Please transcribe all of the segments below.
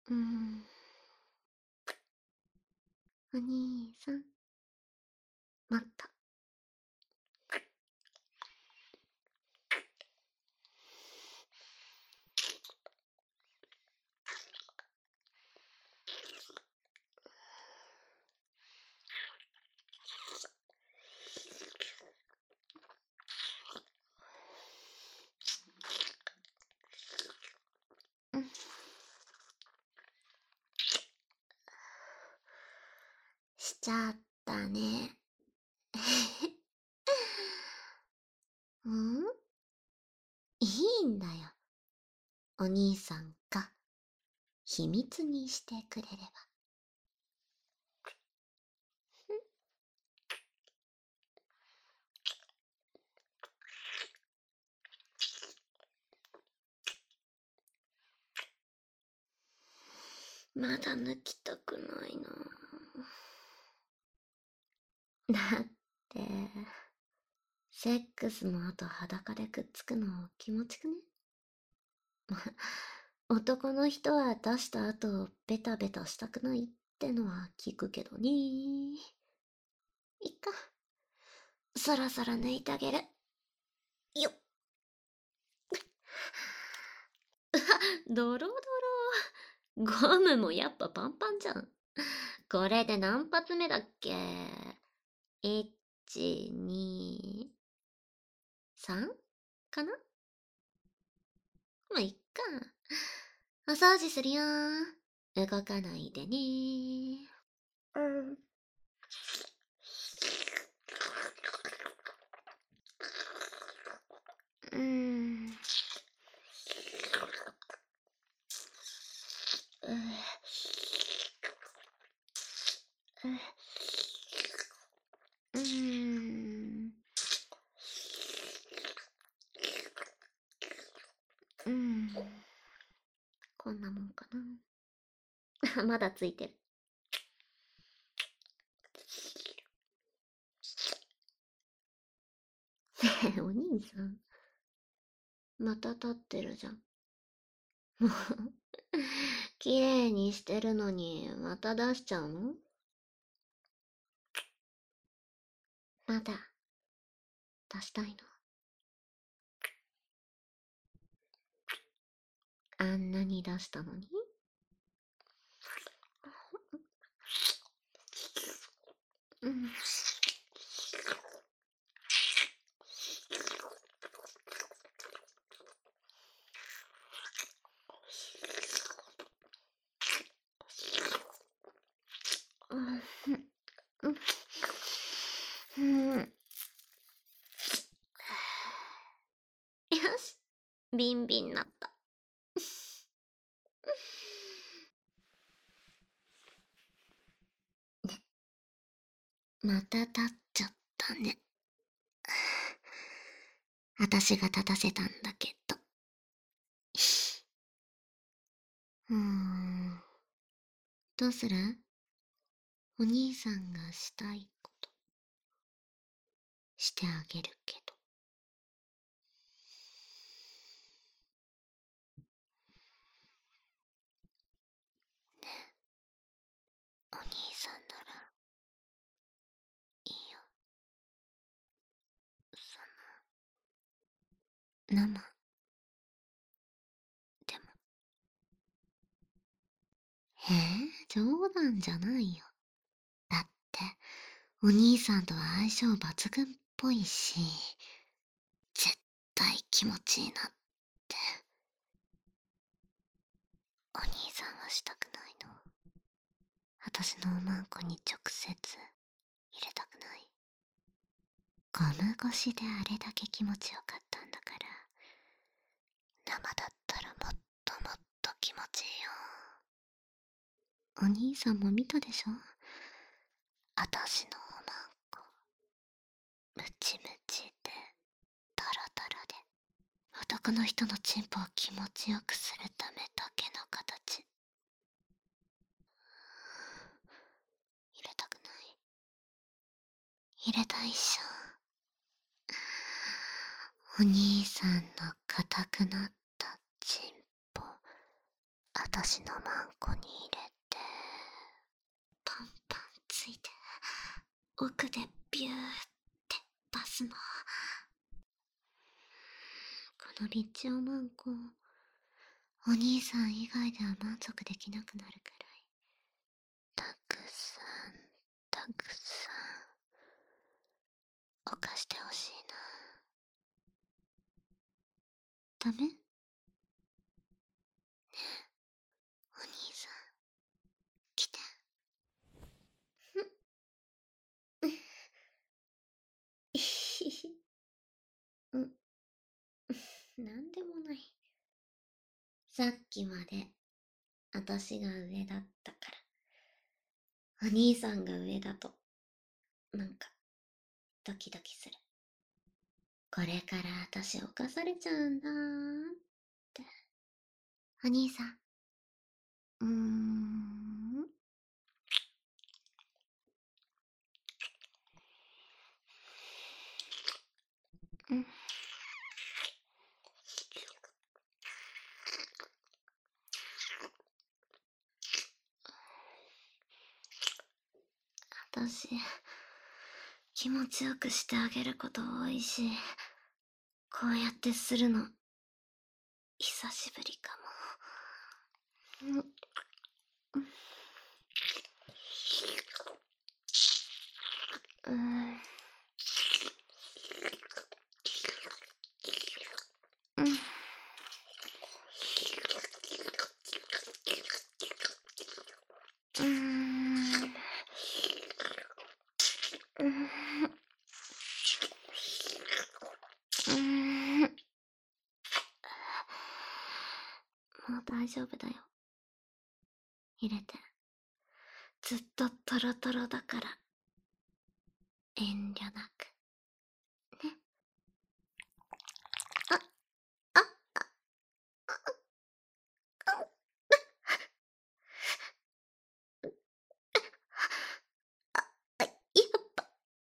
うん。お兄さん、待った。うん。しちゃったね。うん、いいんだよ。お兄さんが秘密にしてくれれば。まだ抜きたくないな。だって、セックスの後裸でくっつくの気持ちくね？男の人は出した後ベタベタしたくないってのは聞くけどね。いっか。そろそろ抜いてあげる。よっ。ドロドロ。ゴムもやっぱパンパンじゃん。これで何発目だっけ？ 1、2、3? かな？まあ、いっか。お掃除するよ。動かないでね。うん。うん。うん。うん。こんなもんかな。まだついてる。ねえ、お兄さん。また立ってるじゃん。もう、綺麗にしてるのに、また出しちゃうの？まだ、出したいの？あんなに出したのに？うん。うん。よし、ビンビンなった。また立っちゃったね。私が立たせたんだけど。どうする？お兄さんがしたいことしてあげるけど。お兄さんならいいよ。その生でも。冗談じゃないよ。だってお兄さんとは相性抜群っぽいし、絶対気持ちいいなって。お兄さんはしたくないの？私のおまんこに直接入れたくない？ゴム越しであれだけ気持ちよかったんだから、生だったらもっともっと気持ちいいよ。お兄さんも見たでしょ？私のおまんこ、ムチムチでタラタラで、男の人のチンポを気持ちよくするためだけの形。入れたくない？入れたいっしょ。お兄さんの硬くなったチンポ、温私のマンコに入れて、パンパンついて、奥でビューって出すの。このビッチョマンコ、お兄さん以外では満足できなくなるくらい、たくさん、たくさん、犯してほしいな。ダメ？お兄さん、来て。うん、なんでもない。さっきまで、私が上だったから。お兄さんが上だと、なんか、ドキドキする。これから私犯されちゃうんだーって。お兄さん。うん。私、気持ちよくしてあげること多いし、こうやってするの、久しぶりかも。うん。うん。うん。うん。もう大丈夫だよ。入れて。ずっとトロトロだから。遠慮なく。ね。あ、あ、やっぱ、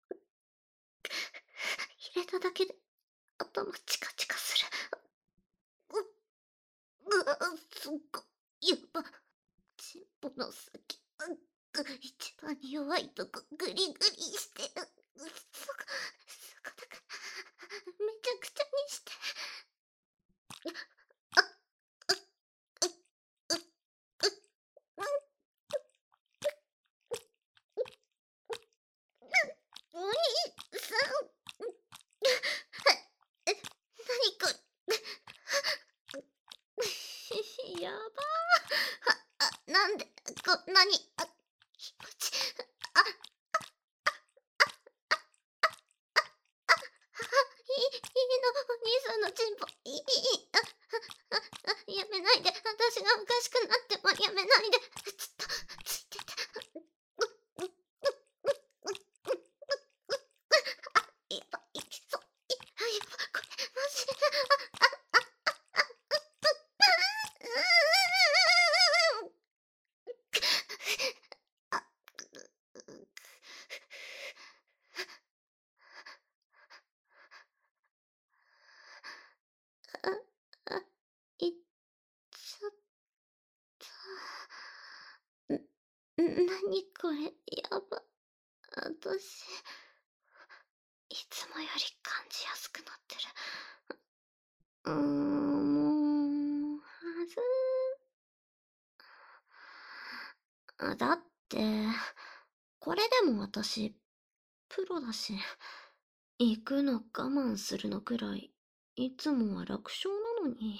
入れただけで頭チカチカする。そっか。やっぱ、チンポの先、一番弱いとこグリグリしてる。そこだから、めちゃくちゃにして。お兄さん。何これ。やばー。なんで、こんなに、気持ち、あ、いいの、お兄さんのチンポ、やめないで、私がおかしくなってもやめないで、ずっと、ついてて。やばい、そう、やば、これ、マジで、あ、あ、いっちゃった。なにこれ、やば。私、いつもより感じやすくなってる。もう、はずだって、これでも私、プロだし、行くの我慢するのくらい、いつもは楽勝なのに。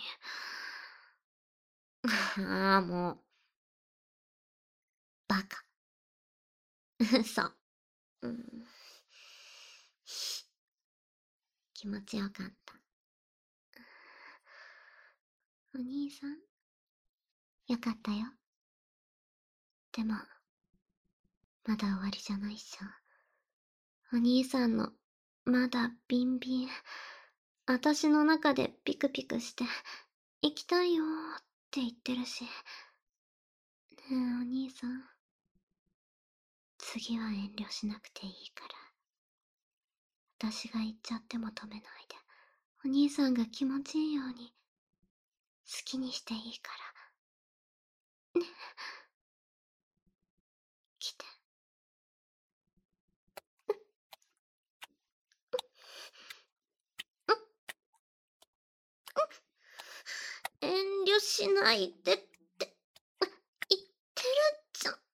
ああ、もう、バカ。そう。うん、気持ちよかった。お兄さん、よかったよ。でも、まだ終わりじゃないっしょ。お兄さんの、まだビンビン、私の中でピクピクして、行きたいよーって言ってるし。ねえ、お兄さん。次は遠慮しなくていいから。私が言っちゃっても止めないで。お兄さんが気持ちいいように、好きにしていいから。 来て。遠慮しないでって言ってるじゃん。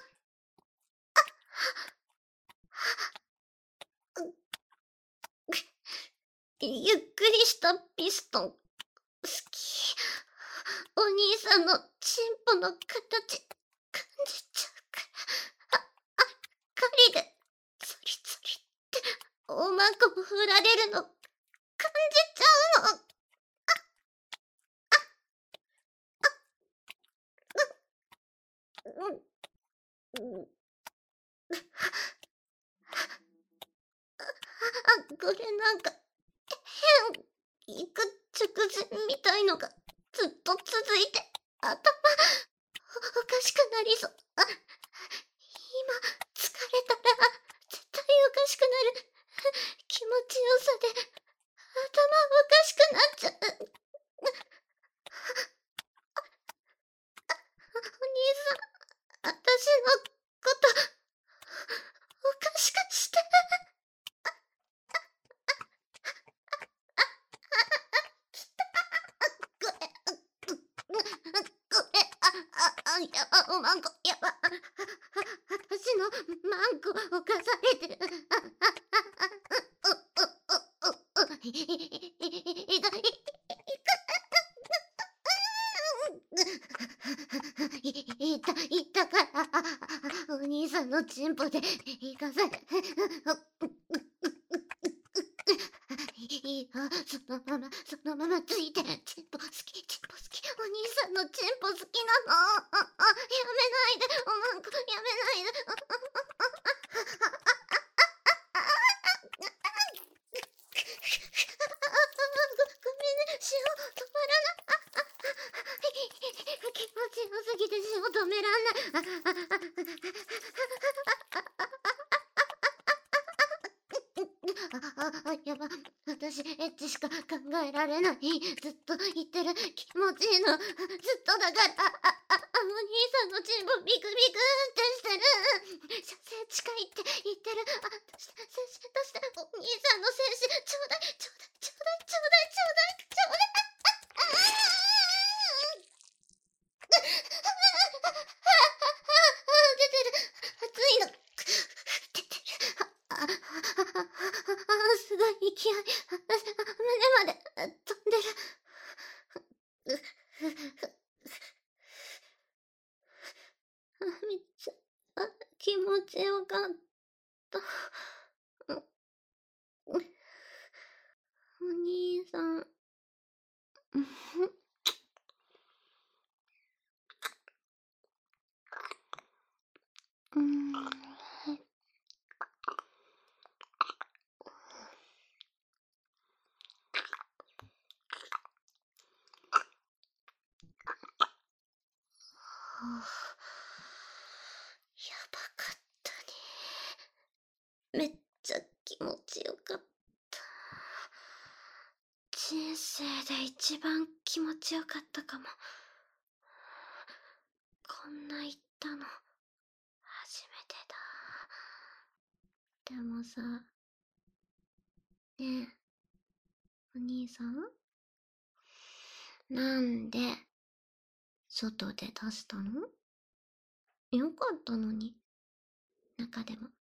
ゆっくりしたピストン好き。お兄さんのチンポの形感じちゃうから。針でツリツリっておまんこも振られるの感じちゃうの。これなんか変。行く直前みたいのがずっと続いて頭おかしくなりそう。今疲れたら絶対おかしくなる。気持ちよさで頭おかしくなっちゃう。お兄さん、私のことおかしくして。いや、おまんこ、やば。私のマンコ犯されてる。いたから、お兄さんのチンポで生かされ。いいよ、そのままついて。チンポ好き、チンポ好き。お兄さんのチンポ好きなの。やめないで、おまんこ、やめないで。ごめんね、潮止まらない。気持ちよすぎて潮止めらんない。やば、私エッチしか考えられない。ずっと言ってる、気持ちいいのずっとだから。お兄さんのチンポビクビクってしてる。射精近いって言ってる。出してお兄さんの精子ちょうだいちょうだいちょうだいちょうだいちょうだいちょうだい。出てる。熱いの出てる。すごい勢い。胸まで飛んでる。めっちゃ気持ちよかった。お兄さん。やばかったね。めっちゃ気持ちよかった。人生で一番気持ちよかったかも。こんな言ったの初めてだ。でもさ、ねえ、お兄さん、なんで外で出したの？よかったのに、中でも。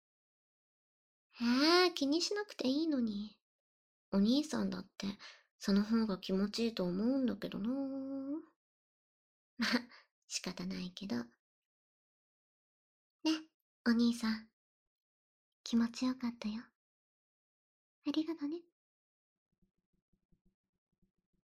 気にしなくていいのに。お兄さんだってその方が気持ちいいと思うんだけどな。まあ、仕方ないけど。ね、お兄さん。気持ちよかったよ。ありがとね。